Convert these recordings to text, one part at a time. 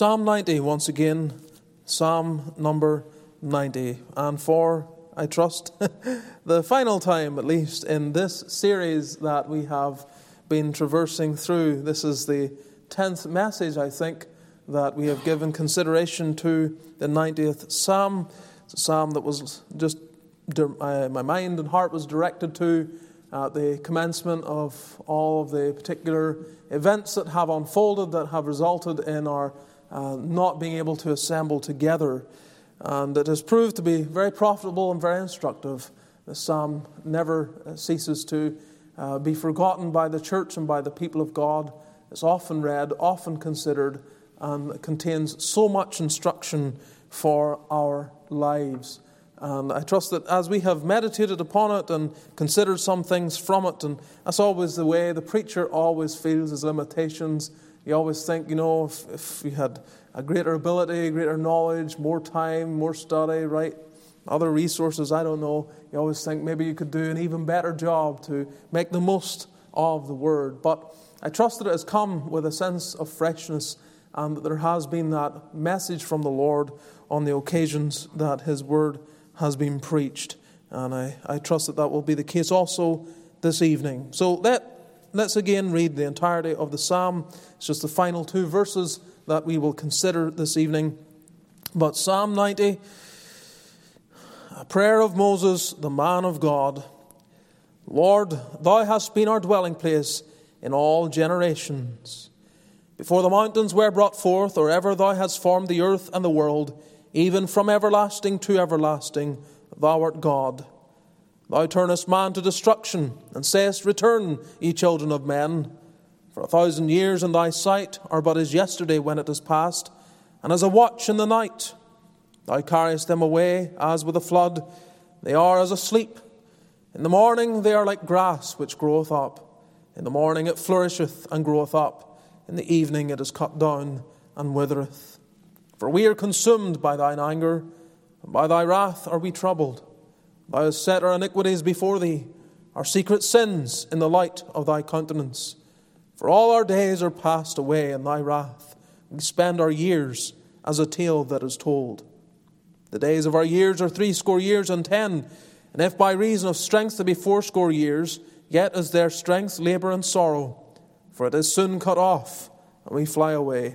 Psalm 90, once again, Psalm number 90. And for, I trust, the final time, at least, in this series that we have been traversing through. This is the 10th message, I think, that we have given consideration to the 90th Psalm. It's a psalm that was just, my mind and heart was directed to at the commencement of all of the particular events that have unfolded, that have resulted in our not being able to assemble together. And it has proved to be very profitable and very instructive. The psalm never ceases to be forgotten by the church and by the people of God. It's often read, often considered, and contains so much instruction for our lives. And I trust that as we have meditated upon it and considered some things from it, and that's always the way the preacher always feels his limitations. You always think, if you had a greater ability, greater knowledge, more time, more study, right? Other resources, I don't know. You always think maybe you could do an even better job to make the most of the Word. But I trust that it has come with a sense of freshness and that there has been that message from the Lord on the occasions that His Word has been preached. And I trust that will be the case also this evening. So let's again read the entirety of the psalm. It's just the final two verses that we will consider this evening. But Psalm 90, a prayer of Moses, the man of God. Lord, Thou hast been our dwelling place in all generations. Before the mountains were brought forth, or ever Thou hast formed the earth and the world, even from everlasting to everlasting, Thou art God. Thou turnest man to destruction, and sayest, Return, ye children of men. For 1,000 years in Thy sight are but as yesterday when it is past, and as a watch in the night. Thou carriest them away as with a flood. They are as asleep. In the morning they are like grass which groweth up. In the morning it flourisheth and groweth up. In the evening it is cut down and withereth. For we are consumed by Thine anger, and by Thy wrath are we troubled. Thou hast set our iniquities before Thee, our secret sins in the light of Thy countenance. For all our days are passed away in Thy wrath. We spend our years as a tale that is told. The days of our years are 80 years and 10. And if by reason of strength there be 80 years, yet is their strength labour and sorrow. For it is soon cut off, and we fly away.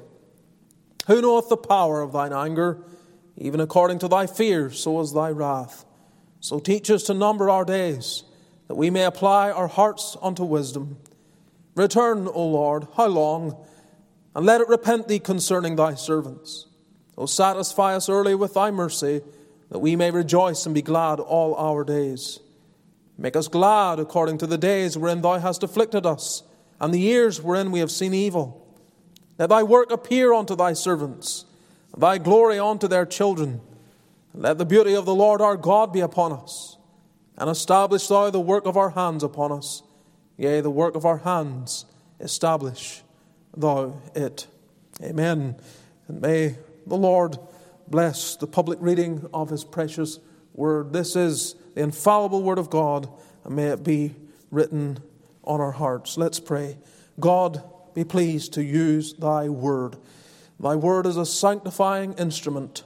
Who knoweth the power of Thine anger? Even according to Thy fear, so is Thy wrath. So teach us to number our days, that we may apply our hearts unto wisdom. Return, O Lord, how long? And let it repent Thee concerning Thy servants. O satisfy us early with Thy mercy, that we may rejoice and be glad all our days. Make us glad according to the days wherein Thou hast afflicted us, and the years wherein we have seen evil. Let Thy work appear unto Thy servants, and Thy glory unto their children. And let the beauty of the Lord our God be upon us, and establish Thou the work of our hands upon us. Yea, the work of our hands, establish Thou it. Amen. And may the Lord bless the public reading of His precious Word. This is the infallible Word of God, and may it be written on our hearts. Let's pray. God, be pleased to use Thy Word. Thy Word is a sanctifying instrument.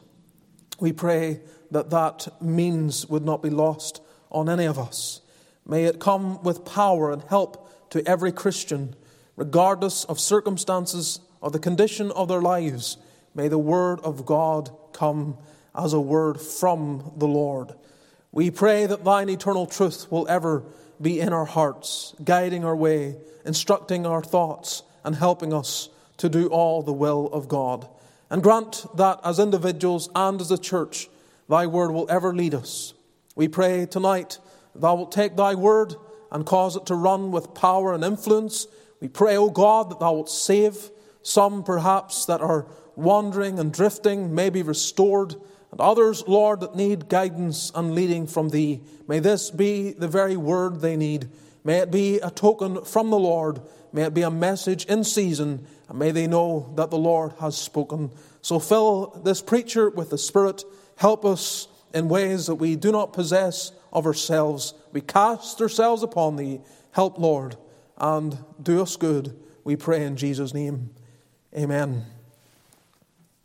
We pray that means would not be lost on any of us. May it come with power and help to every Christian, regardless of circumstances or the condition of their lives. May the Word of God come as a word from the Lord. We pray that Thine eternal truth will ever be in our hearts, guiding our way, instructing our thoughts, and helping us to do all the will of God. And grant that as individuals and as a church, Thy Word will ever lead us. We pray tonight Thou wilt take Thy Word and cause it to run with power and influence. We pray, O God, that Thou wilt save some perhaps that are wandering and drifting, may be restored, and others, Lord, that need guidance and leading from Thee. May this be the very word they need. May it be a token from the Lord. May it be a message in season, and may they know that the Lord has spoken. So fill this preacher with the Spirit. Help us in ways that we do not possess of ourselves. We cast ourselves upon Thee. Help, Lord, and do us good. We pray in Jesus' name. Amen.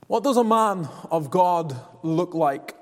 What does a man of God look like?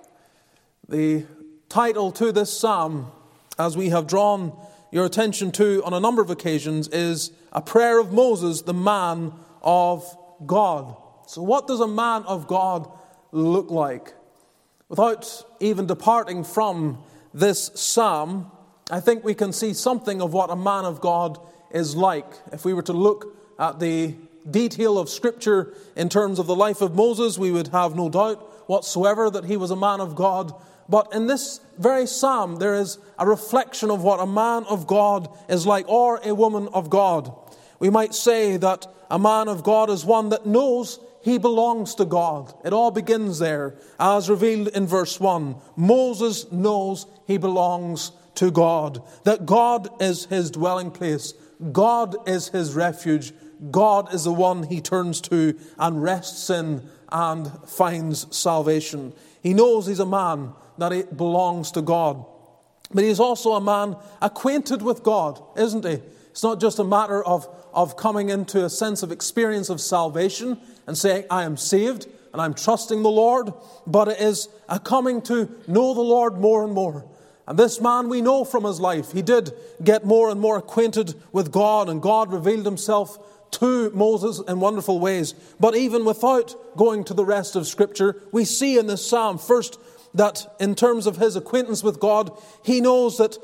The title to this psalm, as we have drawn your attention to on a number of occasions, is A Prayer of Moses, the Man of God. So what does a man of God look like? Without even departing from this psalm, I think we can see something of what a man of God is like. If we were to look at the detail of Scripture in terms of the life of Moses, we would have no doubt whatsoever that he was a man of God. But in this very psalm, there is a reflection of what a man of God is like, or a woman of God. We might say that a man of God is one that knows he belongs to God. It all begins there, as revealed in verse 1. Moses knows he belongs to God, that God is his dwelling place, God is his refuge, God is the one he turns to and rests in and finds salvation. He knows he's a man that it belongs to God. But he's also a man acquainted with God, isn't he? It's not just a matter of coming into a sense of experience of salvation and saying, I am saved and I'm trusting the Lord, but it is a coming to know the Lord more and more. And this man, we know from his life, he did get more and more acquainted with God, and God revealed himself to Moses in wonderful ways. But even without going to the rest of Scripture, we see in this psalm, first, that in terms of his acquaintance with God, he knows that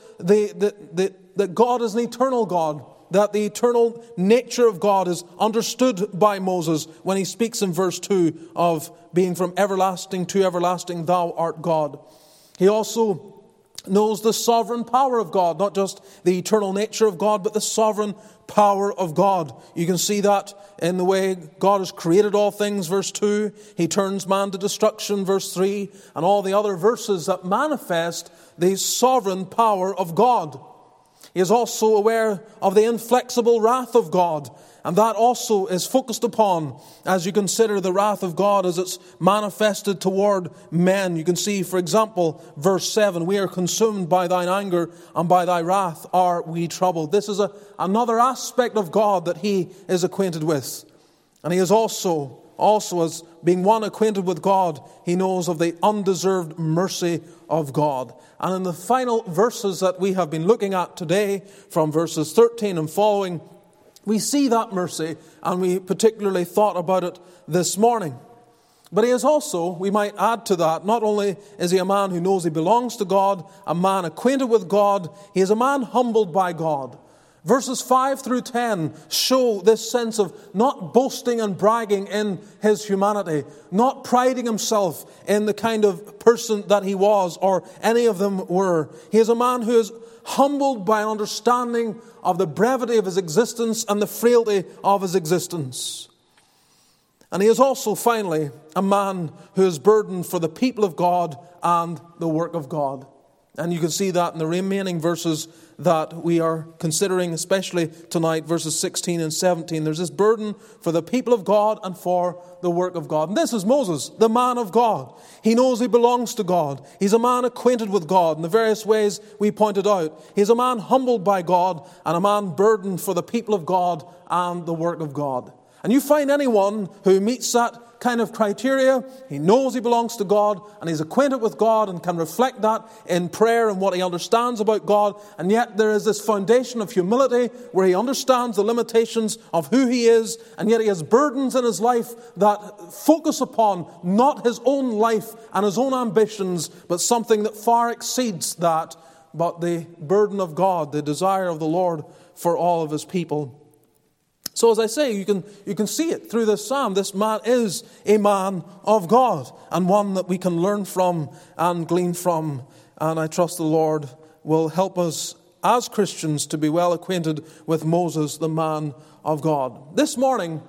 that God is an eternal God, that the eternal nature of God is understood by Moses when he speaks in verse 2 of being from everlasting to everlasting, thou art God. He also knows the sovereign power of God, not just the eternal nature of God, but the sovereign power of God. You can see that in the way God has created all things, verse 2. He turns man to destruction, verse 3, and all the other verses that manifest the sovereign power of God. He is also aware of the inflexible wrath of God, and that also is focused upon as you consider the wrath of God as it's manifested toward men. You can see, for example, verse 7, we are consumed by thine anger, and by thy wrath are we troubled. This is another aspect of God that he is acquainted with. And he is also as being one acquainted with God, he knows of the undeserved mercy of God. And in the final verses that we have been looking at today, from verses 13 and following, we see that mercy, and we particularly thought about it this morning. But he is also, we might add to that, not only is he a man who knows he belongs to God, a man acquainted with God, he is a man humbled by God. Verses 5 through 10 show this sense of not boasting and bragging in his humanity, not priding himself in the kind of person that he was or any of them were. He is a man who is humbled by an understanding of the brevity of his existence and the frailty of his existence. And he is also, finally, a man who is burdened for the people of God and the work of God. And you can see that in the remaining verses that we are considering, especially tonight, verses 16 and 17. There's this burden for the people of God and for the work of God. And this is Moses, the man of God. He knows he belongs to God. He's a man acquainted with God in the various ways we pointed out. He's a man humbled by God and a man burdened for the people of God and the work of God. And you find anyone who meets that kind of criteria, he knows he belongs to God and he's acquainted with God and can reflect that in prayer and what he understands about God, and yet there is this foundation of humility where he understands the limitations of who he is, and yet he has burdens in his life that focus upon not his own life and his own ambitions, but something that far exceeds that, but the burden of God, the desire of the Lord for all of his people. So as I say, you can see it through this psalm. This man is a man of God, and one that we can learn from and glean from. And I trust the Lord will help us as Christians to be well acquainted with Moses, the man of God. This morning,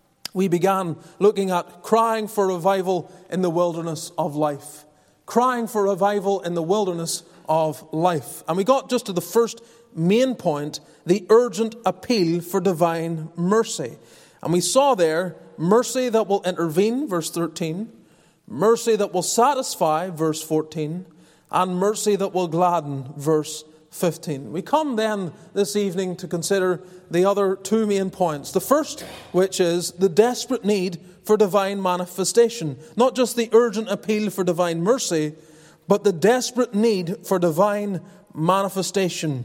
we began looking at crying for revival in the wilderness of life. Crying for revival in the wilderness of life. And we got just to the first main point, the urgent appeal for divine mercy. And we saw there mercy that will intervene, verse 13, mercy that will satisfy, verse 14, and mercy that will gladden, verse 15. We come then this evening to consider the other two main points. The first, which is the desperate need for divine manifestation. Not just the urgent appeal for divine mercy, but the desperate need for divine manifestation.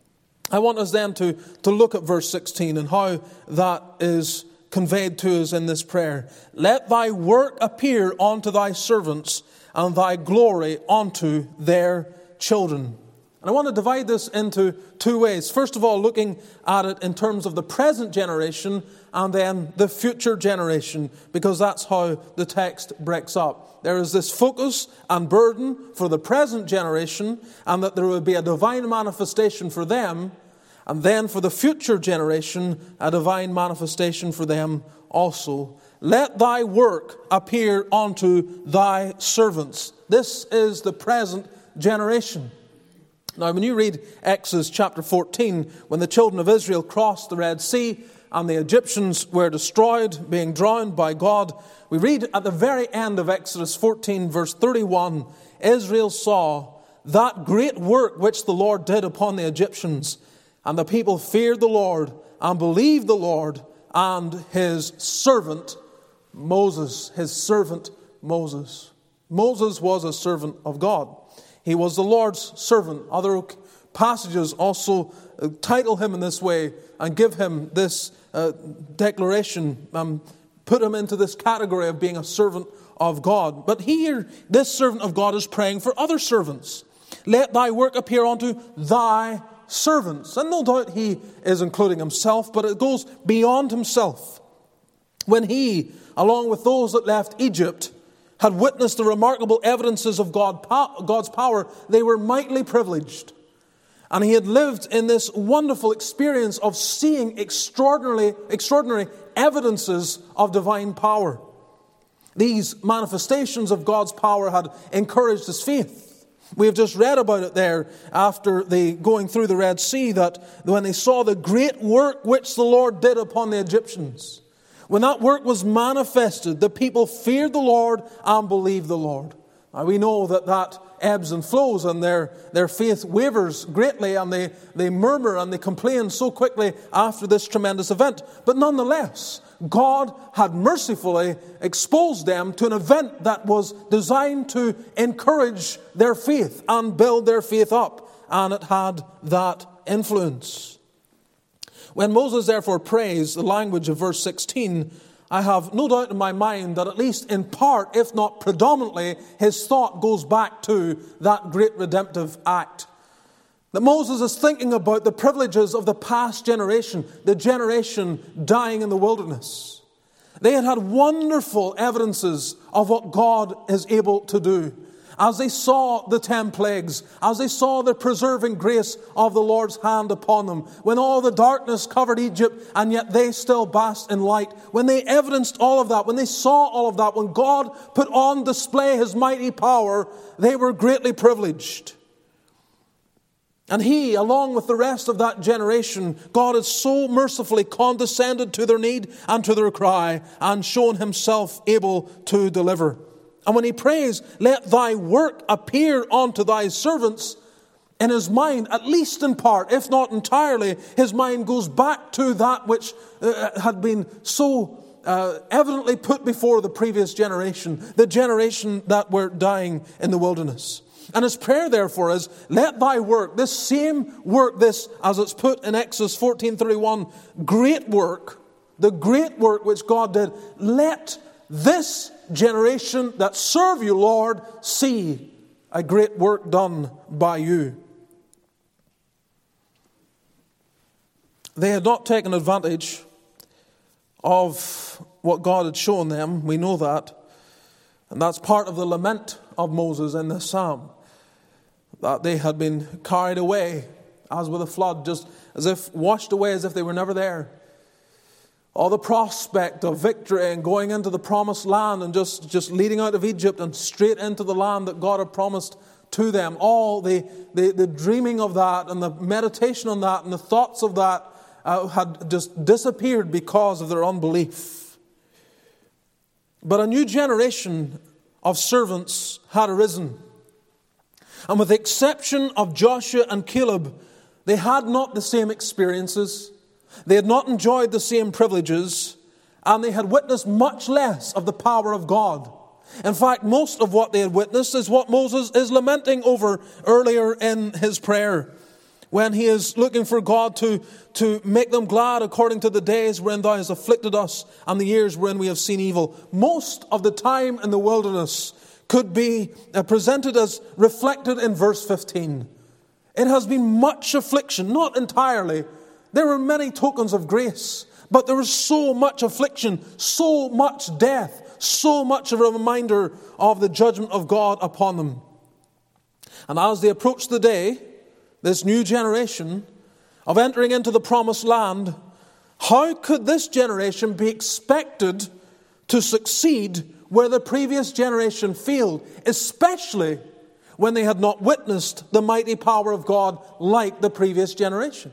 I want us then to look at verse 16 and how that is conveyed to us in this prayer. Let thy work appear unto thy servants, and thy glory unto their children. And I want to divide this into two ways. First of all, looking at it in terms of the present generation and then the future generation, because that's how the text breaks up. There is this focus and burden for the present generation, and that there will be a divine manifestation for them, and then for the future generation, a divine manifestation for them also. Let thy work appear unto thy servants. This is the present generation. Now, when you read Exodus chapter 14, when the children of Israel crossed the Red Sea and the Egyptians were destroyed, being drowned by God, we read at the very end of Exodus 14, verse 31, Israel saw that great work which the Lord did upon the Egyptians, and the people feared the Lord and believed the Lord and his servant Moses. His servant Moses. Moses was a servant of God. He was the Lord's servant. Other passages also title him in this way and give him this declaration, put him into this category of being a servant of God. But here, this servant of God is praying for other servants. Let thy work appear unto thy servants. And no doubt he is including himself, but it goes beyond himself. When he, along with those that left Egypt, had witnessed the remarkable evidences of God's power, they were mightily privileged. And he had lived in this wonderful experience of seeing extraordinary evidences of divine power. These manifestations of God's power had encouraged his faith. We have just read about it there after going through the Red Sea, that when they saw the great work which the Lord did upon the Egyptians. When that work was manifested, the people feared the Lord and believed the Lord. Now we know that ebbs and flows, and their faith wavers greatly, and they murmur and they complain so quickly after this tremendous event. But nonetheless, God had mercifully exposed them to an event that was designed to encourage their faith and build their faith up, and it had that influence. When Moses therefore prays the language of verse 16, I have no doubt in my mind that at least in part, if not predominantly, his thought goes back to that great redemptive act. That Moses is thinking about the privileges of the past generation, the generation dying in the wilderness. They had had wonderful evidences of what God is able to do. As they saw the 10 plagues, as they saw the preserving grace of the Lord's hand upon them, when all the darkness covered Egypt and yet they still basked in light, when they evidenced all of that, when they saw all of that, when God put on display his mighty power, they were greatly privileged. And he, along with the rest of that generation, God has so mercifully condescended to their need and to their cry and shown himself able to deliver. And when he prays, let thy work appear unto thy servants, in his mind, at least in part, if not entirely, his mind goes back to that which had been so evidently put before the previous generation, the generation that were dying in the wilderness. And his prayer, therefore, is, let thy work, this same work, this, as it's put in Exodus 14:31, great work, the great work which God did, let this generation that serve you, Lord, see a great work done by you. They had not taken advantage of what God had shown them. We know that. And that's part of the lament of Moses in this psalm. That they had been carried away as with a flood, just as if washed away as if they were never there. All the prospect of victory and going into the promised land and just leading out of Egypt and straight into the land that God had promised to them. All the dreaming of that and the meditation on that and the thoughts of that had just disappeared because of their unbelief. But a new generation of servants had arisen. And with the exception of Joshua and Caleb, they had not the same experiences, they had not enjoyed the same privileges, and they had witnessed much less of the power of God. In fact, most of what they had witnessed is what Moses is lamenting over earlier in his prayer, when he is looking for God to make them glad according to the days when thou hast afflicted us and the years when we have seen evil. Most of the time in the wilderness could be presented as reflected in verse 15. It has been much affliction, not entirely. There were many tokens of grace, but there was so much affliction, so much death, so much of a reminder of the judgment of God upon them. And as they approached the day, this new generation, of entering into the promised land, how could this generation be expected to succeed where the previous generation failed, especially when they had not witnessed the mighty power of God like the previous generation?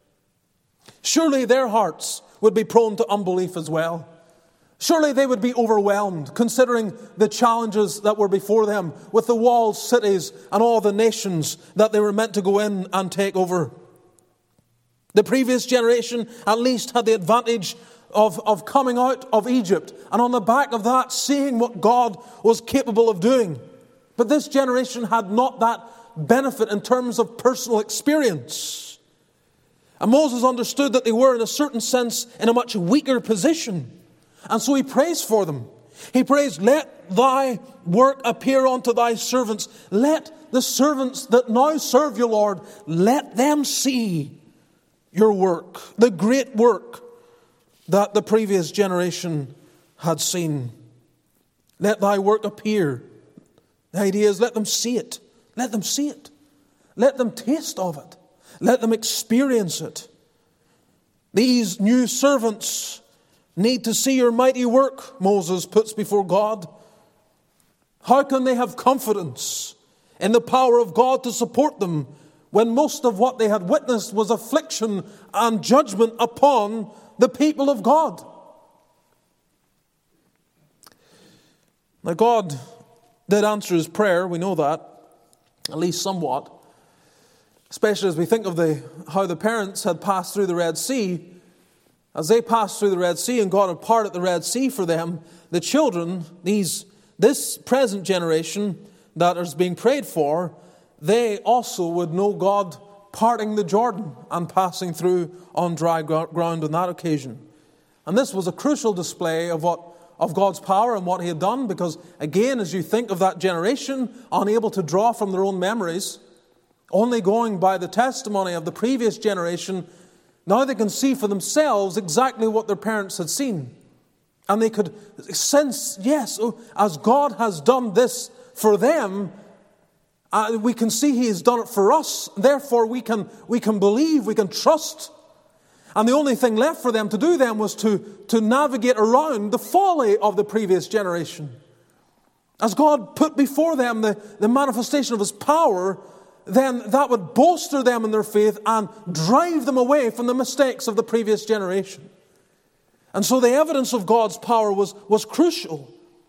Surely their hearts would be prone to unbelief as well. Surely they would be overwhelmed, considering the challenges that were before them with the walled cities and all the nations that they were meant to go in and take over. The previous generation at least had the advantage of coming out of Egypt, and on the back of that, seeing what God was capable of doing. But this generation had not that benefit in terms of personal experience. And Moses understood that they were, in a certain sense, in a much weaker position. And so he prays for them. He prays, let thy work appear unto thy servants. Let the servants that now serve you, Lord, let them see your work, the great work that the previous generation had seen. Let thy work appear. The idea is let them see it. Let them see it. Let them taste of it. Let them experience it. These new servants need to see your mighty work, Moses puts before God. How can they have confidence in the power of God to support them when most of what they had witnessed was affliction and judgment upon the people of God? Now, God did answer his prayer, we know that, at least somewhat, especially as we think of how the parents had passed through the Red Sea. As they passed through the Red Sea and God had parted the Red Sea for them, the children, this present generation that is being prayed for, they also would know God parting the Jordan and passing through on dry ground on that occasion. And this was a crucial display of God's power and what he had done, because again, as you think of that generation, unable to draw from their own memories, only going by the testimony of the previous generation, now they can see for themselves exactly what their parents had seen. And they could sense, yes, as God has done this for them, we can see he has done it for us. Therefore, we can believe, we can trust. And the only thing left for them to do then was to navigate around the folly of the previous generation. As God put before them the manifestation of his power, then that would bolster them in their faith and drive them away from the mistakes of the previous generation. And so the evidence of God's power was crucial.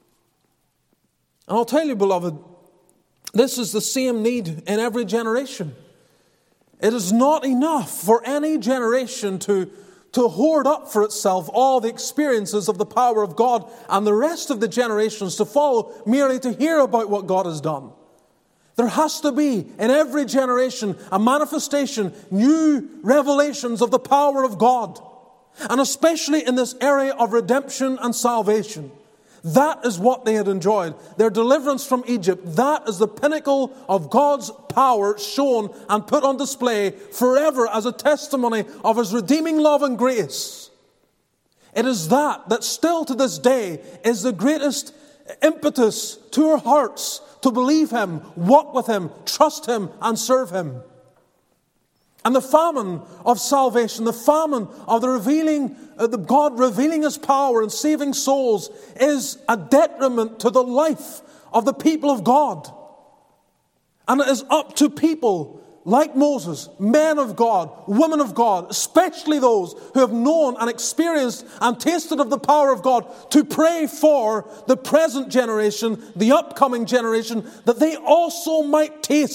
And I'll tell you, beloved, this is the same need in every generation. It is not enough for any generation to hoard up for itself all the experiences of the power of God and the rest of the generations to follow merely to hear about what God has done. There has to be, in every generation, a manifestation, new revelations of the power of God. And especially in this area of redemption and salvation. That is what they had enjoyed. Their deliverance from Egypt, that is the pinnacle of God's power shown and put on display forever as a testimony of his redeeming love and grace. It is that still to this day is the greatest impetus to our hearts to believe him, walk with him, trust him, and serve him. And the famine of salvation, the famine of the God revealing his power and saving souls is a detriment to the life of the people of God. And it is up to people like Moses, men of God, women of God, especially those who have known and experienced and tasted of the power of God, to pray for the present generation, the upcoming generation, that they also might taste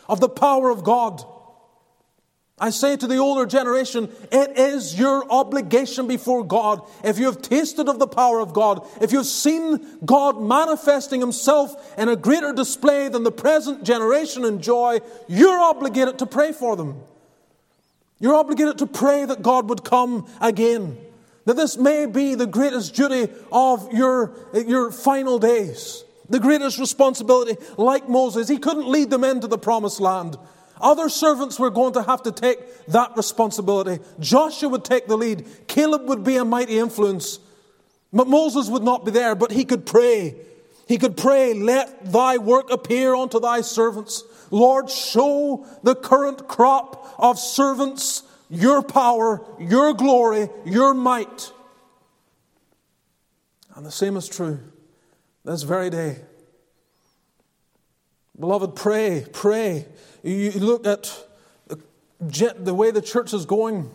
of the power of God. I say to the older generation, it is your obligation before God. If you have tasted of the power of God, if you've seen God manifesting Himself in a greater display than the present generation enjoy, you're obligated to pray for them. You're obligated to pray that God would come again. That this may be the greatest duty of your final days. The greatest responsibility. Like Moses, he couldn't lead them into the promised land. Other servants were going to have to take that responsibility. Joshua would take the lead. Caleb would be a mighty influence. But Moses would not be there, but he could pray. He could pray, let thy work appear unto thy servants. Lord, show the current crop of servants your power, your glory, your might. And the same is true this very day. Beloved, pray, pray. You look at the way the church is going.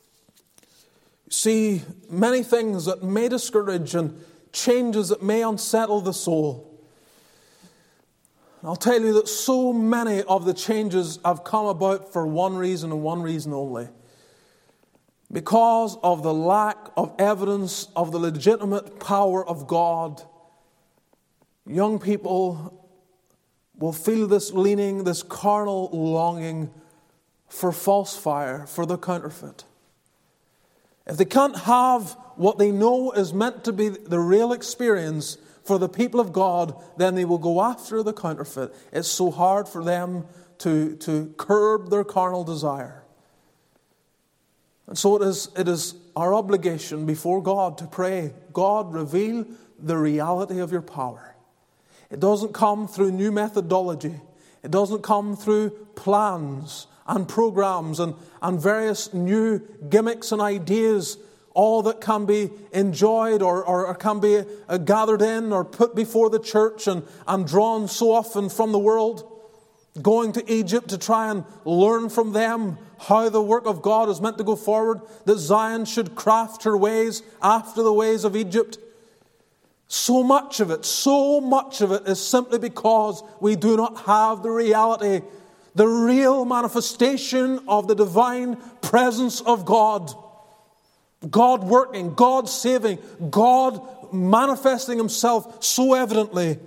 See many things that may discourage and changes that may unsettle the soul. I'll tell you that so many of the changes have come about for one reason and one reason only. Because of the lack of evidence of the legitimate power of God, young people will feel this leaning, this carnal longing for false fire, for the counterfeit. If they can't have what they know is meant to be the real experience for the people of God, then they will go after the counterfeit. It's so hard for them to curb their carnal desire. And so it is our obligation before God to pray, God, reveal the reality of your power. It doesn't come through new methodology. It doesn't come through plans and programs and various new gimmicks and ideas, all that can be enjoyed or can be gathered in or put before the church and drawn so often from the world. Going to Egypt to try and learn from them how the work of God is meant to go forward, that Zion should craft her ways after the ways of Egypt. So much of it is simply because we do not have the reality, the real manifestation of the divine presence of God. God working, God saving, God manifesting Himself so evidently.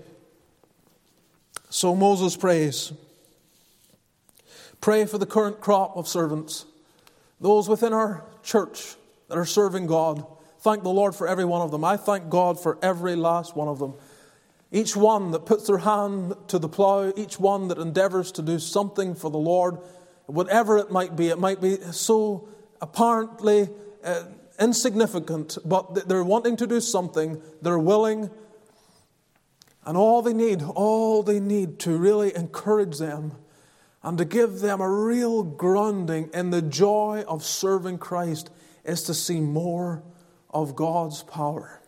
So Moses prays. Pray for the current crop of servants, those within our church that are serving God. Thank the Lord for every one of them. I thank God for every last one of them. Each one that puts their hand to the plow, each one that endeavors to do something for the Lord, whatever it might be so apparently insignificant, but they're wanting to do something, they're willing, and all they need to really encourage them and to give them a real grounding in the joy of serving Christ is to see more of God's power.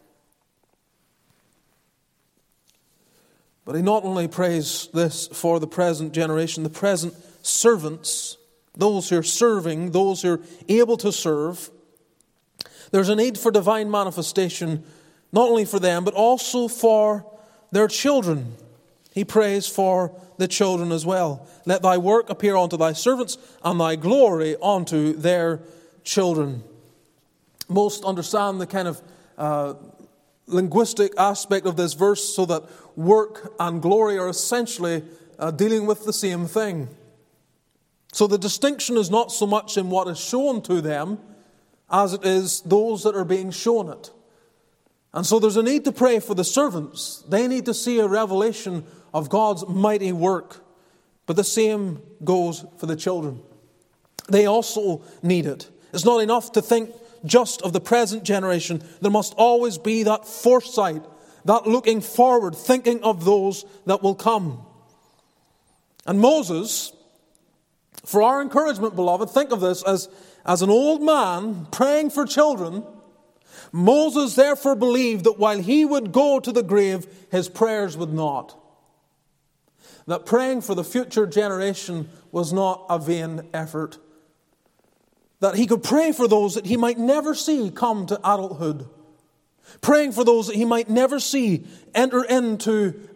But he not only prays this for the present generation, the present servants, those who are serving, those who are able to serve. There's a need for divine manifestation, not only for them, but also for their children. He prays for the children as well. Let thy work appear unto thy servants, and thy glory unto their children. Most understand the kind of linguistic aspect of this verse, so that work and glory are essentially dealing with the same thing. So the distinction is not so much in what is shown to them as it is those that are being shown it. And so there's a need to pray for the servants. They need to see a revelation of God's mighty work. But the same goes for the children. They also need it. It's not enough to think just of the present generation. There must always be that foresight, that looking forward, thinking of those that will come. And Moses, for our encouragement, beloved, think of this as an old man praying for children. Moses therefore believed that while he would go to the grave, his prayers would not. That praying for the future generation was not a vain effort. That he could pray for those that he might never see come to adulthood. Praying for those that he might never see enter into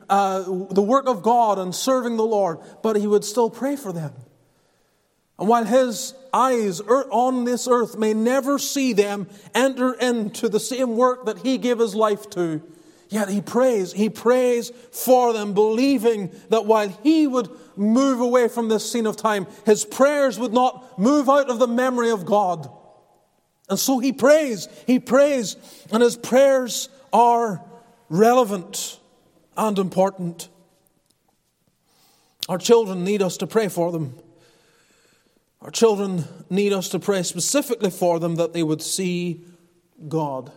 the work of God and serving the Lord, but he would still pray for them. And while his eyes on this earth may never see them enter into the same work that he gave his life to, yet he prays for them, believing that while he would move away from this scene of time, his prayers would not move out of the memory of God. And so he prays, and his prayers are relevant and important. Our children need us to pray for them. Our children need us to pray specifically for them that they would see God.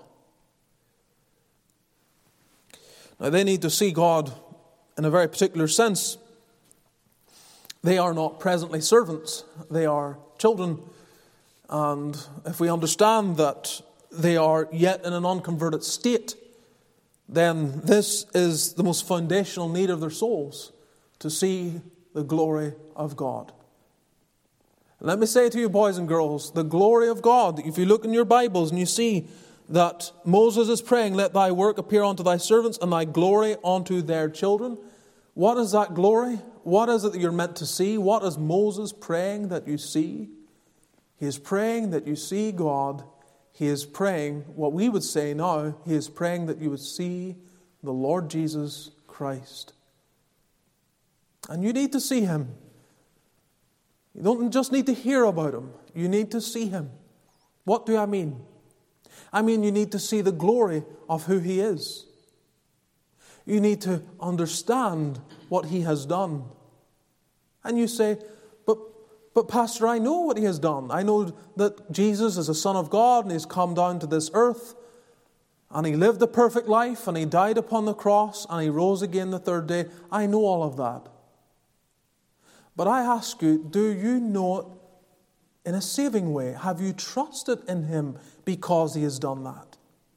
Now, they need to see God in a very particular sense. They are not presently servants. They are children. And if we understand that they are yet in an unconverted state, then this is the most foundational need of their souls, to see the glory of God. Let me say to you, boys and girls, the glory of God, if you look in your Bibles and you see that Moses is praying, let thy work appear unto thy servants and thy glory unto their children. What is that glory? What is it that you're meant to see? What is Moses praying that you see? He is praying that you see God. He is praying, what we would say now, he is praying that you would see the Lord Jesus Christ. And you need to see him. You don't just need to hear about him. You need to see him. What do I mean? I mean, you need to see the glory of who he is. You need to understand what he has done. And you say, but Pastor, I know what he has done. I know that Jesus is the Son of God and he's come down to this earth and he lived a perfect life and he died upon the cross and he rose again the third day. I know all of that. But I ask you, do you know it in a saving way? Have you trusted in him because he has done that?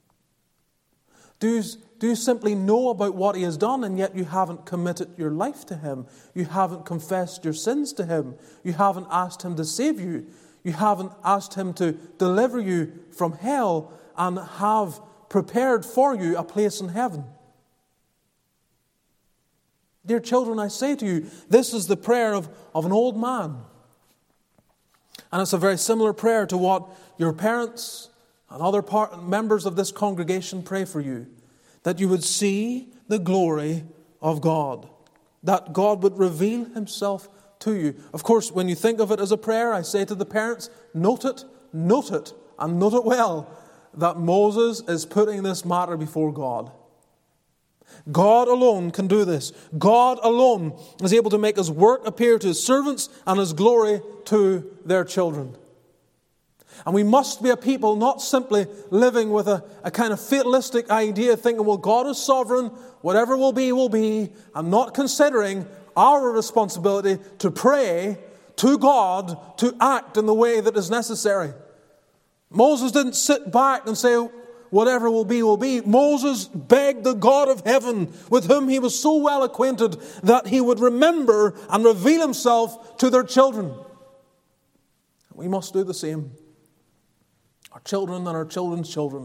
Do you simply know about what he has done and yet you haven't committed your life to him? You haven't confessed your sins to him. You haven't asked him to save you. You haven't asked him to deliver you from hell and have prepared for you a place in heaven. Dear children, I say to you, this is the prayer of an old man. And it's a very similar prayer to what your parents and other members of this congregation pray for you. That you would see the glory of God. That God would reveal himself to you. Of course, when you think of it as a prayer, I say to the parents, note it, and note it well, that Moses is putting this matter before God. God alone can do this. God alone is able to make his work appear to his servants and his glory to their children. And we must be a people not simply living with a kind of fatalistic idea, thinking, well, God is sovereign, whatever will be, and not considering our responsibility to pray to God to act in the way that is necessary. Moses didn't sit back and say, whatever will be, will be. Moses begged the God of heaven, with whom he was so well acquainted, that he would remember and reveal himself to their children. We must do the same. Our children and our children's children.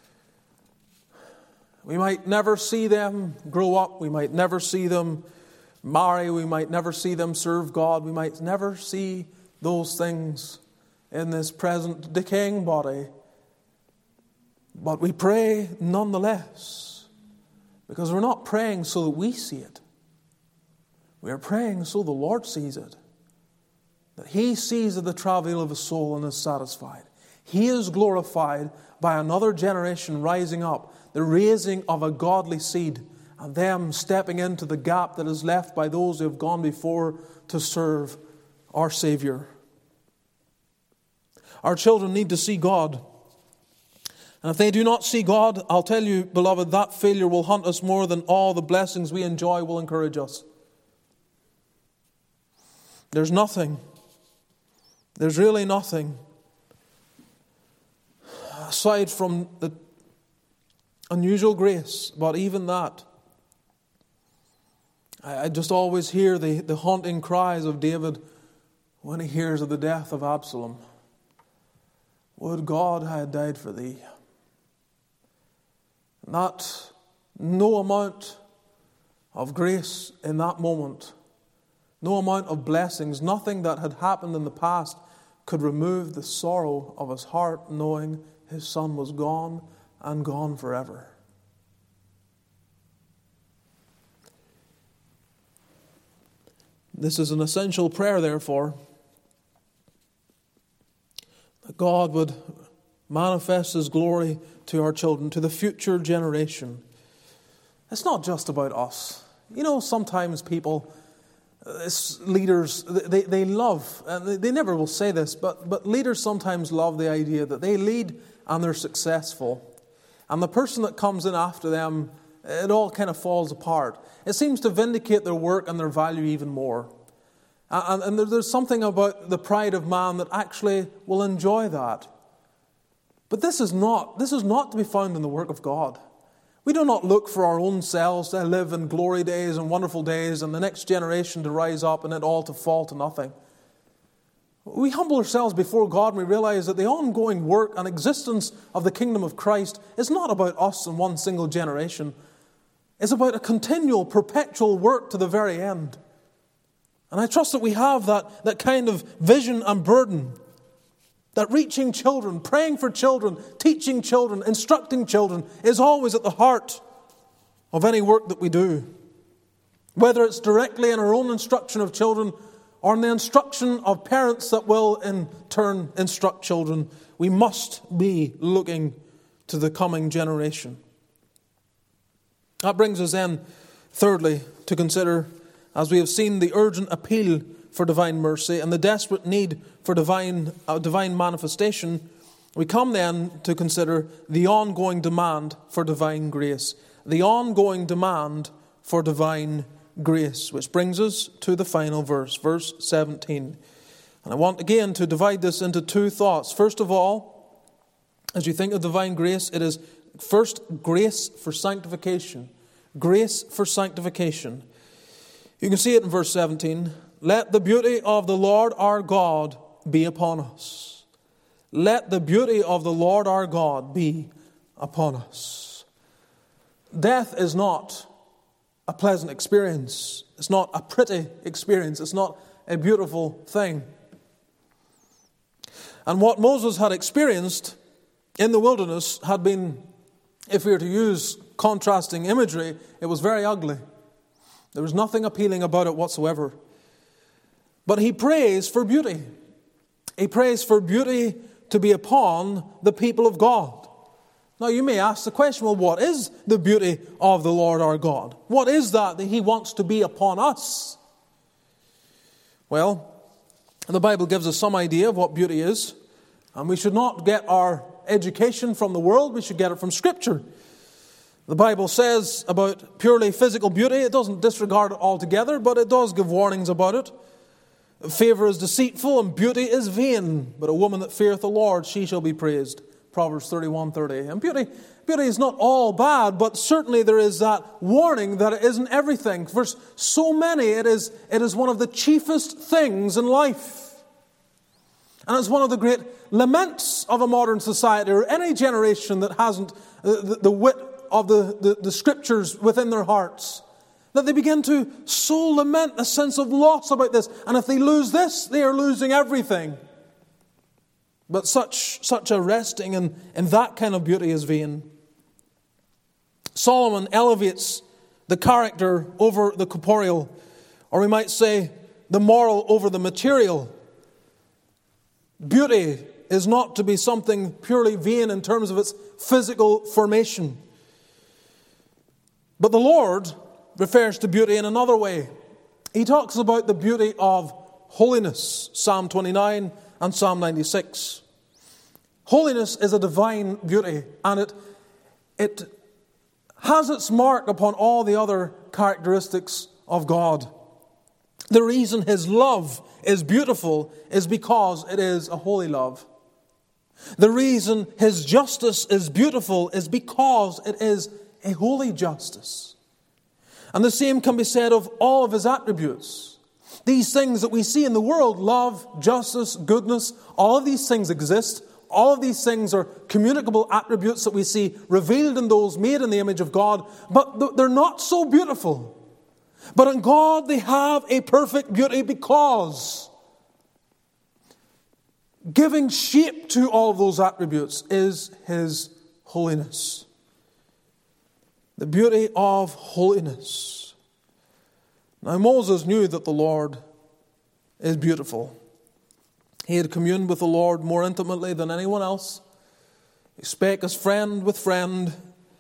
We might never see them grow up. We might never see them marry. We might never see them serve God. We might never see those things in this present decaying body. But we pray nonetheless, because we're not praying so that we see it. We are praying so the Lord sees it. That he sees the travail of his soul and is satisfied. He is glorified by another generation rising up, the raising of a godly seed, and them stepping into the gap that is left by those who have gone before to serve our Savior. Our children need to see God. And if they do not see God, I'll tell you, beloved, that failure will haunt us more than all the blessings we enjoy will encourage us. There's really nothing aside from the unusual grace, but even that, I just always hear the haunting cries of David when he hears of the death of Absalom. Would God I had died for thee. Not no amount of grace in that moment. No amount of blessings, nothing that had happened in the past could remove the sorrow of his heart, knowing his son was gone and gone forever. This is an essential prayer, therefore, that God would manifest his glory to our children, to the future generation. It's not just about us. You know, sometimes people, leaders, they love, and they never will say this, but leaders sometimes love the idea that they lead and they're successful. And the person that comes in after them, it all kind of falls apart. It seems to vindicate their work and their value even more. And there's something about the pride of man that actually will enjoy that. But this is not to be found in the work of God. We do not look for our own selves to live in glory days and wonderful days and the next generation to rise up and it all to fall to nothing. We humble ourselves before God and we realize that the ongoing work and existence of the kingdom of Christ is not about us in one single generation. It's about a continual, perpetual work to the very end. And I trust that we have that kind of vision and burden. That reaching children, praying for children, teaching children, instructing children is always at the heart of any work that we do. Whether it's directly in our own instruction of children or in the instruction of parents that will in turn instruct children, we must be looking to the coming generation. That brings us then, thirdly, to consider, as we have seen, the urgent appeal for divine mercy and the desperate need for divine manifestation, we come then to consider the ongoing demand for divine grace. The ongoing demand for divine grace, which brings us to the final verse, verse 17. And I want again to divide this into two thoughts. First of all, as you think of divine grace, it is first grace for sanctification. Grace for sanctification. You can see it in verse 17. Let the beauty of the Lord our God be upon us. Let the beauty of the Lord our God be upon us. Death is not a pleasant experience. It's not a pretty experience. It's not a beautiful thing. And what Moses had experienced in the wilderness had been, if we were to use contrasting imagery, it was very ugly. There was nothing appealing about it whatsoever. But he prays for beauty. He prays for beauty to be upon the people of God. Now you may ask the question, well, what is the beauty of the Lord our God? What is that he wants to be upon us? Well, the Bible gives us some idea of what beauty is. And we should not get our education from the world. We should get it from Scripture. The Bible says about purely physical beauty, it doesn't disregard it altogether, but it does give warnings about it. Favor is deceitful and beauty is vain, but a woman that feareth the Lord, she shall be praised. Proverbs 31:30. And beauty is not all bad, but certainly there is that warning that it isn't everything. For so many, it is one of the chiefest things in life. And it's one of the great laments of a modern society, or any generation that hasn't the wit of the Scriptures within their hearts, that they begin to so lament a sense of loss about this. And if they lose this, they are losing everything. But such a resting in that kind of beauty is vain. Solomon elevates the character over the corporeal, or we might say the moral over the material. Beauty is not to be something purely vain in terms of its physical formation. But the Lord refers to beauty in another way. He talks about the beauty of holiness, Psalm 29 and Psalm 96. Holiness is a divine beauty, and it has its mark upon all the other characteristics of God. The reason His love is beautiful is because it is a holy love. The reason His justice is beautiful is because it is a holy justice. And the same can be said of all of His attributes. These things that we see in the world, love, justice, goodness, all of these things exist. All of these things are communicable attributes that we see revealed in those made in the image of God, but they're not so beautiful But in God they have a perfect beauty because giving shape to all of those attributes is His holiness. The beauty of holiness. Now Moses knew that the Lord is beautiful. He had communed with the Lord more intimately than anyone else. He spake as friend with friend.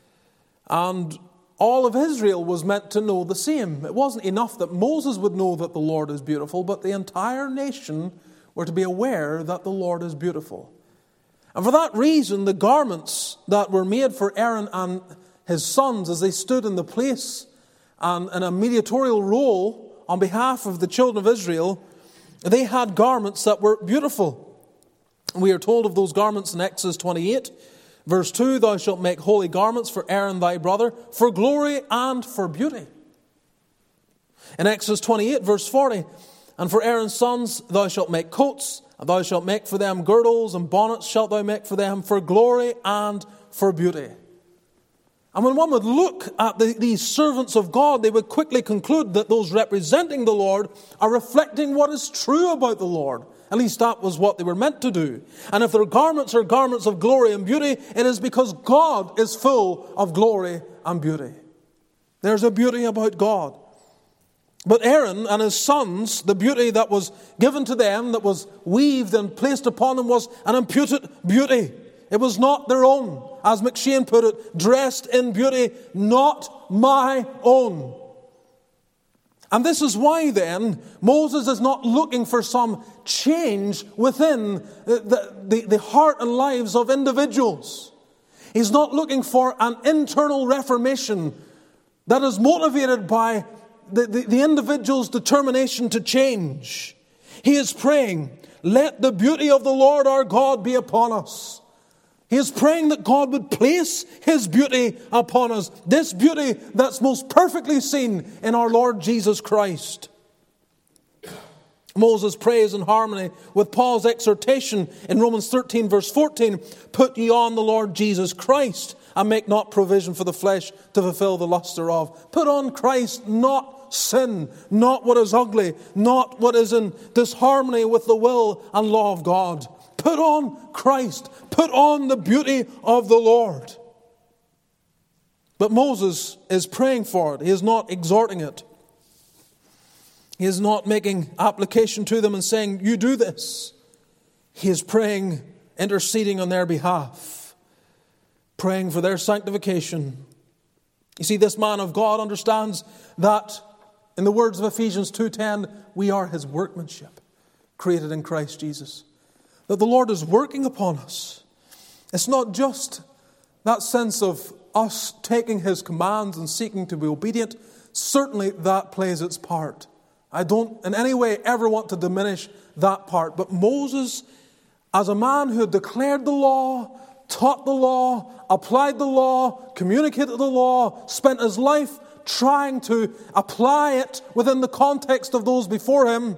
And all of Israel was meant to know the same. It wasn't enough that Moses would know that the Lord is beautiful, but the entire nation were to be aware that the Lord is beautiful. And for that reason, the garments that were made for Aaron and his sons as they stood in the place and in a mediatorial role on behalf of the children of Israel, they had garments that were beautiful. We are told of those garments in Exodus 28, verse 2, thou shalt make holy garments for Aaron thy brother, for glory and for beauty. In Exodus 28, verse 40, and for Aaron's sons thou shalt make coats, and thou shalt make for them girdles, and bonnets shalt thou make for them, for glory and for beauty. And when one would look at these servants of God, they would quickly conclude that those representing the Lord are reflecting what is true about the Lord. At least that was what they were meant to do. And if their garments are garments of glory and beauty, it is because God is full of glory and beauty. There's a beauty about God. But Aaron and his sons, the beauty that was given to them, that was weaved and placed upon them, was an imputed beauty. It was not their own. As McShane put it, dressed in beauty, not my own. And this is why then Moses is not looking for some change within the heart and lives of individuals. He's not looking for an internal reformation that is motivated by the individual's determination to change. He is praying, let the beauty of the Lord our God be upon us. He is praying that God would place His beauty upon us. This beauty that's most perfectly seen in our Lord Jesus Christ. Moses prays in harmony with Paul's exhortation in Romans 13 verse 14. Put ye on the Lord Jesus Christ and make not provision for the flesh to fulfill the lust thereof. Put on Christ, not sin, not what is ugly, not what is in disharmony with the will and law of God. Put on Christ. Put on the beauty of the Lord. But Moses is praying for it. He is not exhorting it. He is not making application to them and saying, you do this. He is praying, interceding on their behalf, praying for their sanctification. You see, this man of God understands that, in the words of Ephesians 2:10, we are His workmanship, created in Christ Jesus. That the Lord is working upon us. It's not just that sense of us taking His commands and seeking to be obedient. Certainly that plays its part. I don't in any way ever want to diminish that part. But Moses, as a man who had declared the law, taught the law, applied the law, communicated the law, spent his life trying to apply it within the context of those before him,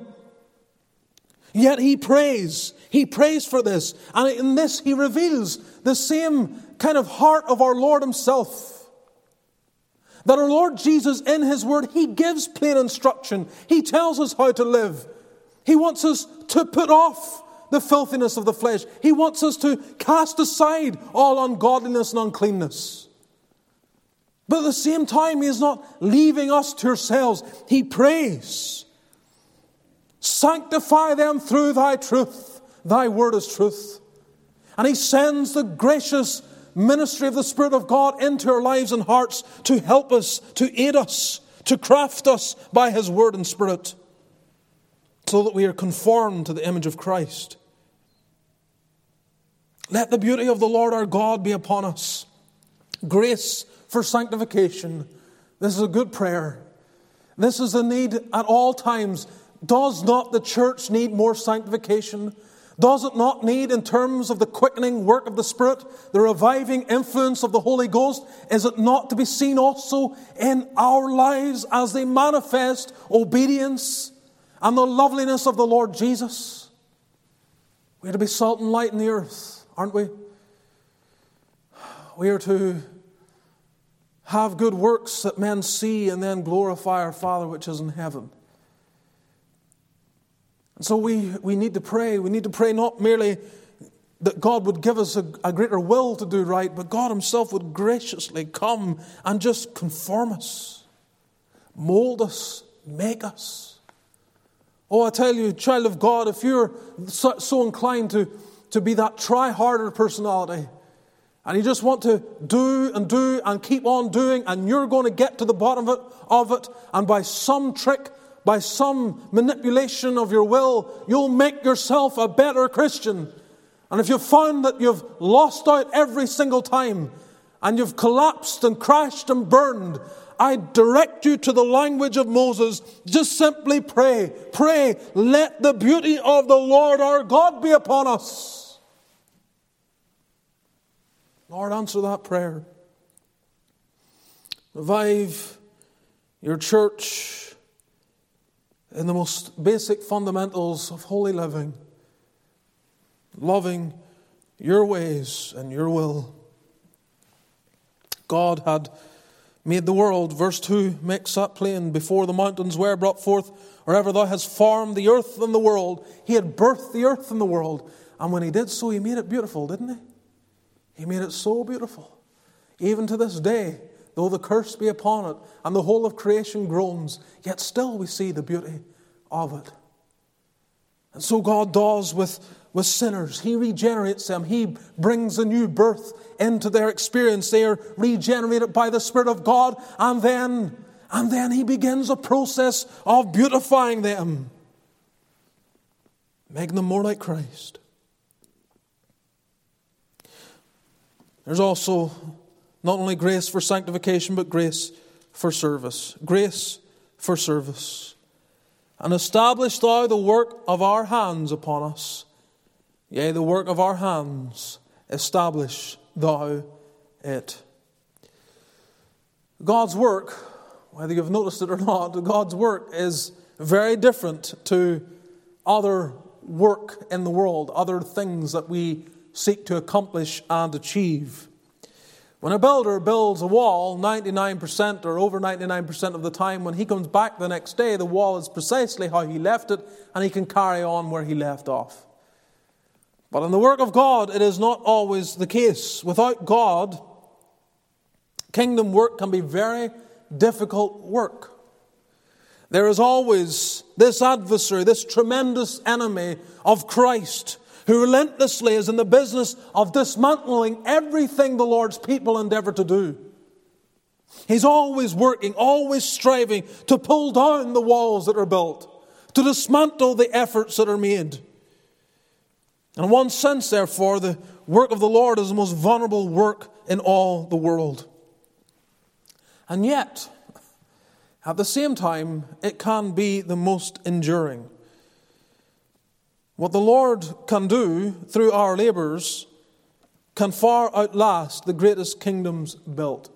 yet he prays. He prays for this. And in this he reveals the same kind of heart of our Lord Himself. That our Lord Jesus, in His Word, He gives plain instruction. He tells us how to live. He wants us to put off the filthiness of the flesh. He wants us to cast aside all ungodliness and uncleanness. But at the same time, He is not leaving us to ourselves. He prays, sanctify them through Thy truth. Thy word is truth. And He sends the gracious ministry of the Spirit of God into our lives and hearts to help us, to aid us, to craft us by His word and Spirit, so that we are conformed to the image of Christ. Let the beauty of the Lord our God be upon us. Grace for sanctification. This is a good prayer. This is a need at all times. Does not the church need more sanctification? Does it not need, in terms of the quickening work of the Spirit, the reviving influence of the Holy Ghost, is it not to be seen also in our lives as they manifest obedience and the loveliness of the Lord Jesus? We are to be salt and light in the earth, aren't we? We are to have good works that men see and then glorify our Father which is in heaven. And so we need to pray. We need to pray not merely that God would give us a greater will to do right, but God himself would graciously come and just conform us, mold us, make us. Oh, I tell you, child of God, if you're so inclined to be that try-harder personality, and you just want to do and keep on doing, and you're going to get to the bottom of it, and by some trick, by some manipulation of your will, you'll make yourself a better Christian. And if you've found that you've lost out every single time, and you've collapsed and crashed and burned, I direct you to the language of Moses. Just simply pray. Pray, let the beauty of the Lord our God be upon us. Lord, answer that prayer. Revive your church in the most basic fundamentals of holy living, loving your ways and your will. God had made the world, verse 2 makes that plain, before the mountains were brought forth, or ever thou hast formed the earth and the world. He had birthed the earth and the world. And when he did so, he made it beautiful, didn't he? He made it so beautiful. Even to this day, though the curse be upon it, and the whole of creation groans, yet still we see the beauty of it. And so God does with sinners. He regenerates them. He brings a new birth into their experience. They are regenerated by the Spirit of God, and then he begins a process of beautifying them, making them more like Christ. There's also not only grace for sanctification, but grace for service. Grace for service. And establish thou the work of our hands upon us. Yea, the work of our hands, establish thou it. God's work, whether you've noticed it or not, God's work is very different to other work in the world, other things that we seek to accomplish and achieve. When a builder builds a wall, 99% or over 99% of the time, when he comes back the next day, the wall is precisely how he left it, and he can carry on where he left off. But in the work of God, it is not always the case. Without God, kingdom work can be very difficult work. There is always this adversary, this tremendous enemy of Christ, who relentlessly is in the business of dismantling everything the Lord's people endeavor to do. He's always working, always striving to pull down the walls that are built, to dismantle the efforts that are made. In one sense, therefore, the work of the Lord is the most vulnerable work in all the world. And yet, at the same time, it can be the most enduring. What the Lord can do through our labors can far outlast the greatest kingdoms built.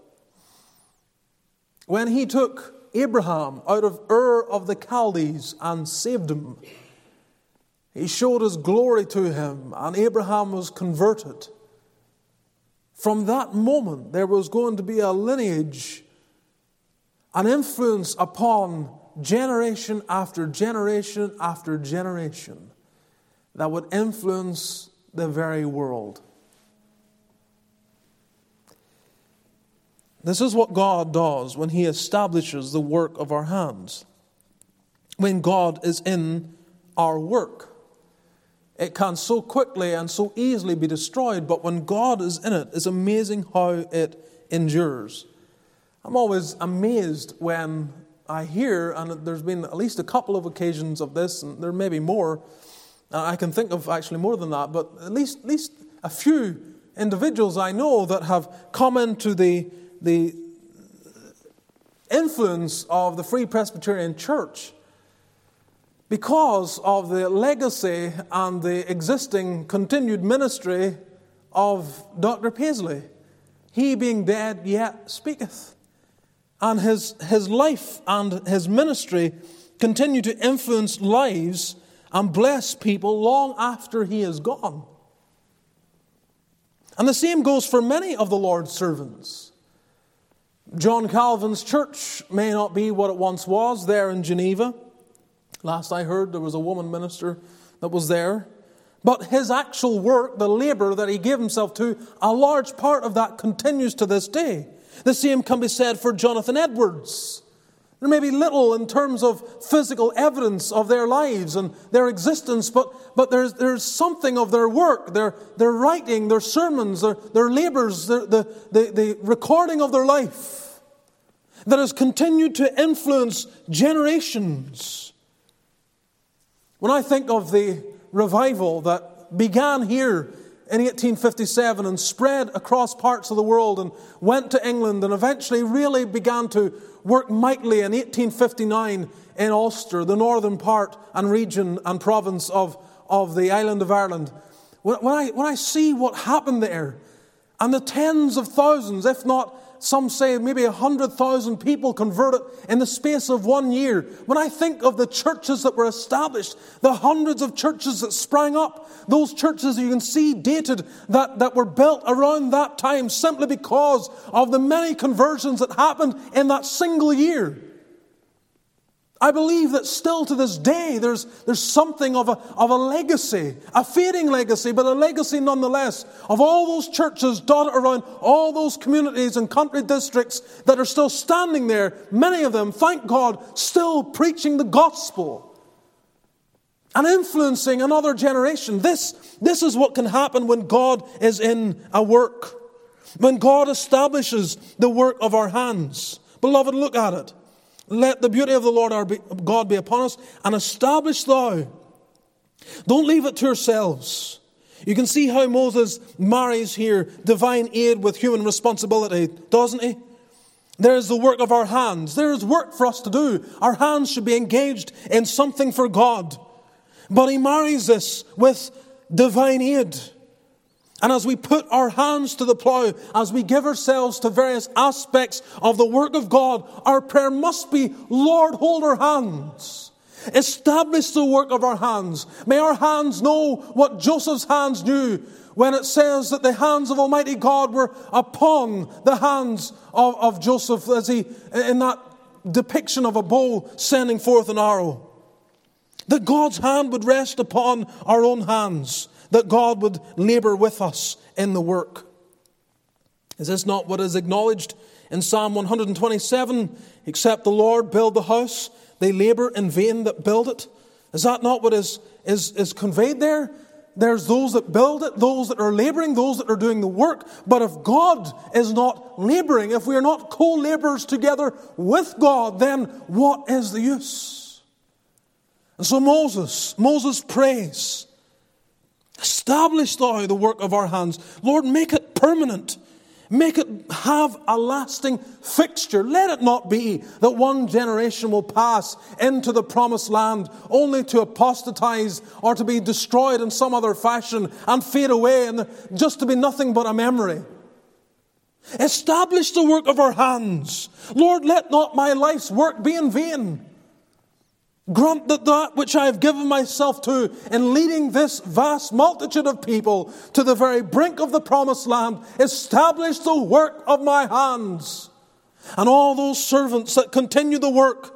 When he took Abraham out of Ur of the Chaldees and saved him, he showed his glory to him, and Abraham was converted. From that moment, there was going to be a lineage, an influence upon generation after generation after generation, that would influence the very world. This is what God does when he establishes the work of our hands. When God is in our work, it can so quickly and so easily be destroyed, but when God is in it, it's amazing how it endures. I'm always amazed when I hear, and there's been at least a couple of occasions of this, and there may be more. I can think of actually more than that, but at least a few individuals I know that have come into the influence of the Free Presbyterian Church because of the legacy and the existing continued ministry of Dr. Paisley. He being dead yet speaketh. And his life and his ministry continue to influence lives and bless people long after he is gone. And the same goes for many of the Lord's servants. John Calvin's church may not be what it once was there in Geneva. Last I heard, there was a woman minister that was there. But his actual work, the labour that he gave himself to, a large part of that continues to this day. The same can be said for Jonathan Edwards. There may be little in terms of physical evidence of their lives and their existence, but there's something of their work, their writing, their sermons, their labours, the recording of their life that has continued to influence generations. When I think of the revival that began here in 1857 and spread across parts of the world and went to England and eventually really began to work mightily in 1859 in Ulster, the northern part and region and province of the island of Ireland. When I see what happened there, and the tens of thousands, if not some say maybe 100,000 people converted in the space of 1 year. When I think of the churches that were established, the hundreds of churches that sprang up, those churches you can see dated that were built around that time simply because of the many conversions that happened in that single year. I believe that still to this day there's something of a legacy, a fading legacy, but a legacy nonetheless, of all those churches dotted around all those communities and country districts that are still standing there, many of them, thank God, still preaching the gospel and influencing another generation. This is what can happen when God is in a work, when God establishes the work of our hands. Beloved, look at it. Let the beauty of the Lord our God be upon us, and establish thou. Don't leave it to yourselves. You can see how Moses marries here divine aid with human responsibility, doesn't he? There is the work of our hands. There is work for us to do. Our hands should be engaged in something for God. But he marries this with divine aid. And as we put our hands to the plough, as we give ourselves to various aspects of the work of God, our prayer must be, Lord, hold our hands. Establish the work of our hands. May our hands know what Joseph's hands knew when it says that the hands of Almighty God were upon the hands of Joseph, as he, in that depiction of a bow sending forth an arrow. That God's hand would rest upon our own hands. That God would labour with us in the work. Is this not what is acknowledged in Psalm 127? Except the Lord build the house, they labour in vain that build it. Is that not what is conveyed there? There's those that build it, those that are labouring, those that are doing the work. But if God is not labouring, if we are not co-labourers together with God, then what is the use? And so Moses prays, establish thou the work of our hands. Lord, make it permanent. Make it have a lasting fixture. Let it not be that one generation will pass into the promised land only to apostatize or to be destroyed in some other fashion and fade away and just to be nothing but a memory. Establish the work of our hands. Lord, let not my life's work be in vain. Grant that which I have given myself to in leading this vast multitude of people to the very brink of the promised land, establish the work of my hands. And all those servants that continue the work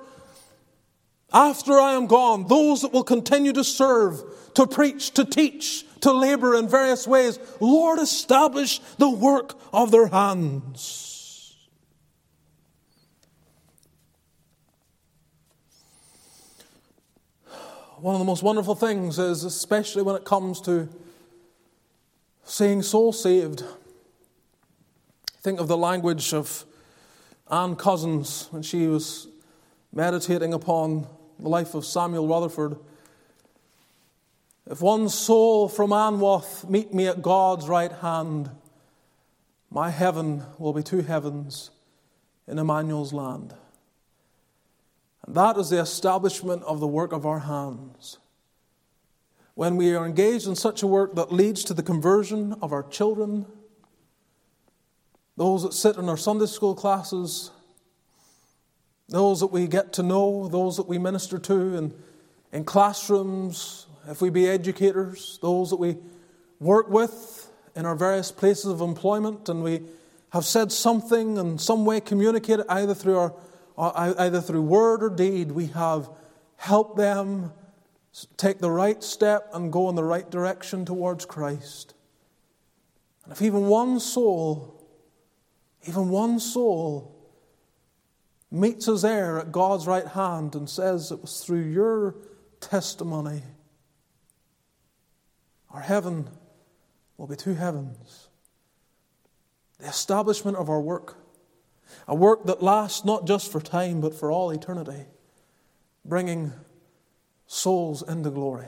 after I am gone, those that will continue to serve, to preach, to teach, to labour in various ways, Lord, establish the work of their hands. One of the most wonderful things is, especially when it comes to seeing souls saved, think of the language of Anne Cousins when she was meditating upon the life of Samuel Rutherford. If one soul from Anwoth meet me at God's right hand, my heaven will be two heavens in Emmanuel's land. That is the establishment of the work of our hands. When we are engaged in such a work that leads to the conversion of our children, those that sit in our Sunday school classes, those that we get to know, those that we minister to in classrooms, if we be educators, those that we work with in our various places of employment, and we have said something in some way, communicated either through word or deed, we have helped them take the right step and go in the right direction towards Christ. And if even one soul meets us there at God's right hand and says it was through your testimony, our heaven will be two heavens. The establishment of our work, a work that lasts not just for time but for all eternity, bringing souls into glory.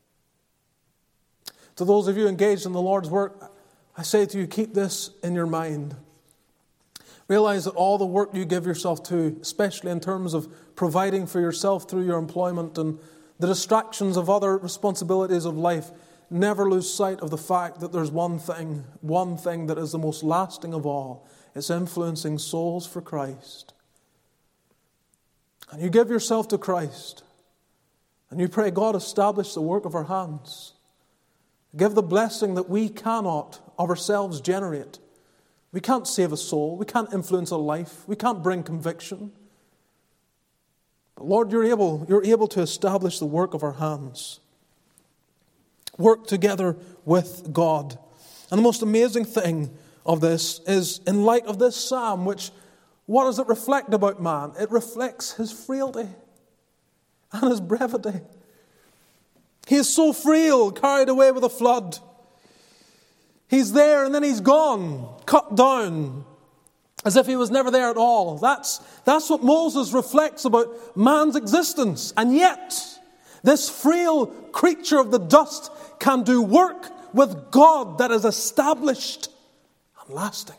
To those of you engaged in the Lord's work, I say to you, keep this in your mind. Realize that all the work you give yourself to, especially in terms of providing for yourself through your employment and the distractions of other responsibilities of life, never lose sight of the fact that there's one thing that is the most lasting of all. It's influencing souls for Christ. And you give yourself to Christ, and you pray, God, establish the work of our hands. Give the blessing that we cannot of ourselves generate. We can't save a soul. We can't influence a life. We can't bring conviction. But Lord, you're able to establish the work of our hands. Work together with God. And the most amazing thing of this is, in light of this psalm, what does it reflect about man? It reflects his frailty and his brevity. He is so frail, carried away with a flood. He's there and then he's gone, cut down, as if he was never there at all. That's what Moses reflects about man's existence. And yet, this frail creature of the dust can do work with God that is established and lasting.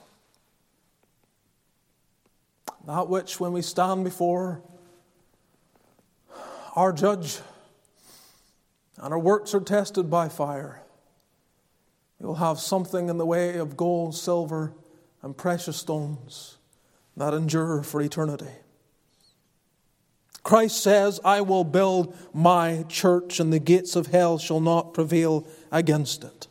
That which, when we stand before our judge and our works are tested by fire, you'll have something in the way of gold, silver, and precious stones that endure for eternity. Christ says, I will build my church, and the gates of hell shall not prevail against it.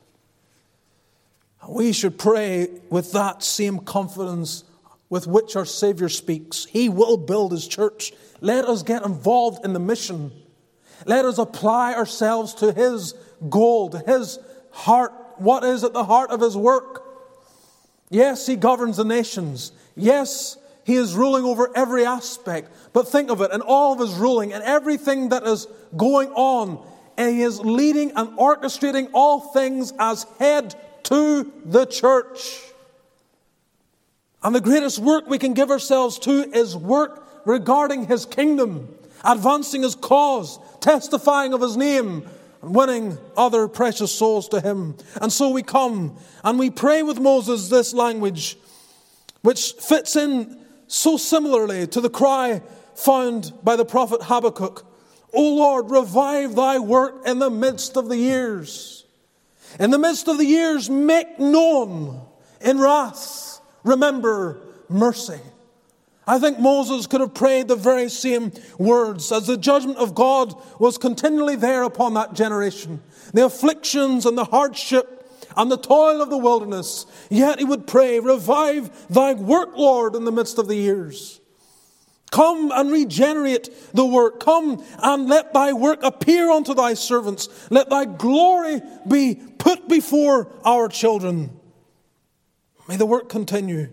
We should pray with that same confidence with which our Savior speaks. He will build His church. Let us get involved in the mission. Let us apply ourselves to His goal, to His heart. What is at the heart of His work? Yes, He governs the nations. Yes, He is ruling over every aspect. But think of it, in all of His ruling and everything that is going on, and He is leading and orchestrating all things as head to the church. And the greatest work we can give ourselves to is work regarding His kingdom, advancing His cause, testifying of His name, and winning other precious souls to Him. And so we come and we pray with Moses this language, which fits in so similarly to the cry found by the prophet Habakkuk. O Lord, revive thy work in the midst of the years. In the midst of the years, make known in wrath, remember mercy. I think Moses could have prayed the very same words as the judgment of God was continually there upon that generation. The afflictions and the hardship and the toil of the wilderness. Yet he would pray, revive thy work, Lord, in the midst of the years. Come and regenerate the work. Come and let thy work appear unto thy servants. Let thy glory be put before our children. May the work continue.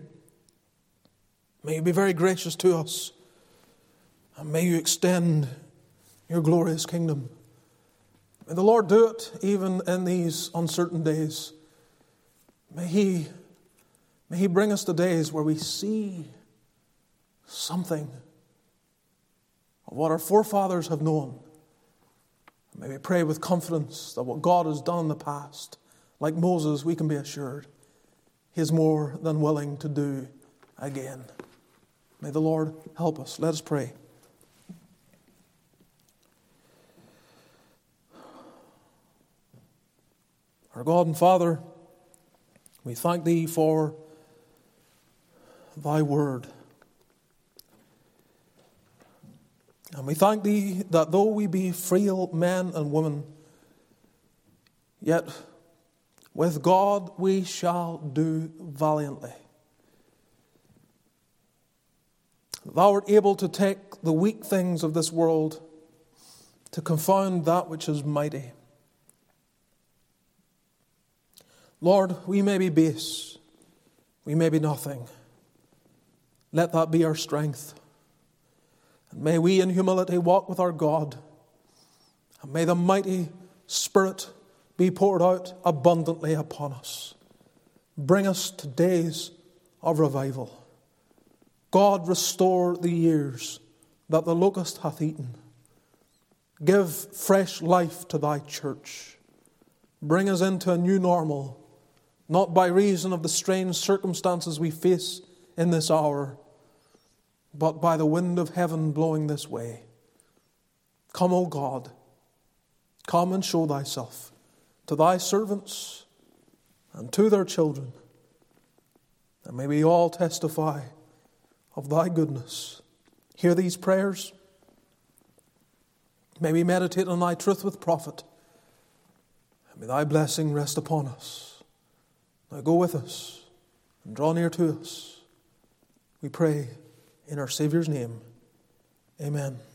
May you be very gracious to us. And may you extend your glorious kingdom. May the Lord do it even in these uncertain days. May He bring us to days where we see something of what our forefathers have known. May we pray with confidence that what God has done in the past, like Moses, we can be assured He is more than willing to do again. May the Lord help us. Let us pray. Our God and Father, we thank Thee for Thy word. And we thank Thee that though we be frail men and women, yet with God we shall do valiantly. Thou art able to take the weak things of this world to confound that which is mighty. Lord, we may be base, we may be nothing. Let that be our strength. And may we in humility walk with our God. And may the mighty Spirit be poured out abundantly upon us. Bring us to days of revival. God, restore the years that the locust hath eaten. Give fresh life to thy church. Bring us into a new normal, not by reason of the strange circumstances we face in this hour, but by the wind of heaven blowing this way. Come, O God, come and show thyself to thy servants and to their children. And may we all testify of thy goodness. Hear these prayers. May we meditate on thy truth with profit. And may thy blessing rest upon us. Now go with us and draw near to us. We pray in our Saviour's name. Amen.